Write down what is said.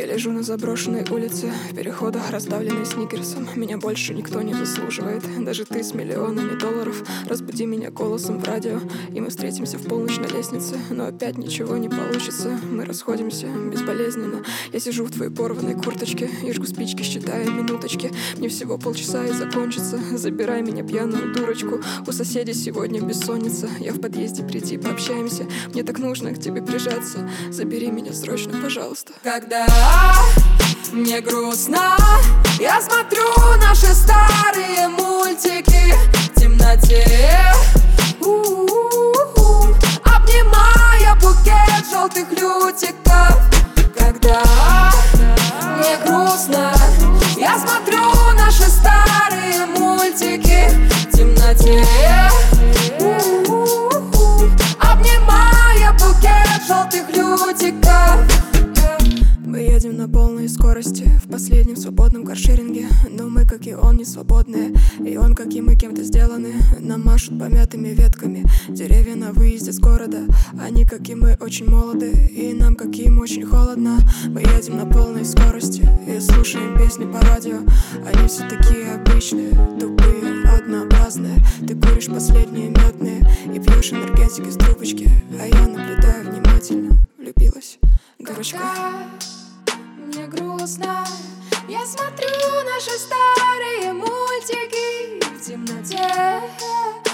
Я лежу на заброшенной улице, в переходах, раздавленной сникерсом. Меня больше никто не заслуживает, даже ты с миллионами долларов. Разбуди меня голосом в радио, и мы встретимся в полночь на лестнице. Но опять ничего не получится, мы расходимся безболезненно. Я сижу в твоей порванной курточке и жгу спички, считая минуточки. Мне всего полчаса и закончится. Забирай меня, пьяную дурочку. У соседей сегодня бессонница. Я в подъезде, приди, пообщаемся. Мне так нужно к тебе прижаться. Забери меня срочно, пожалуйста. Когда мне грустно, я смотрю наши старые мультики в темноте, обнимая букет желтых лютиков. Когда мне грустно, я смотрю наши старые мультики в темноте, обнимая букет желтых лютиков. Мы едем на полной скорости в последнем свободном каршеринге. Но мы, как и он, не свободные, и он, как и мы, кем-то сделаны. Нам машут помятыми ветками деревья на выезде с города. Они, как и мы, очень молоды, и нам, как и им, очень холодно. Мы едем на полной скорости и слушаем песни по радио. Они все такие обычные, тупые, однообразные. Ты куришь последние мятные и пьешь энергетик из трубочки, а я наблюдаю внимательно. Влюбилась, дурочка. Мне грустно, я смотрю наши старые мультики в темноте.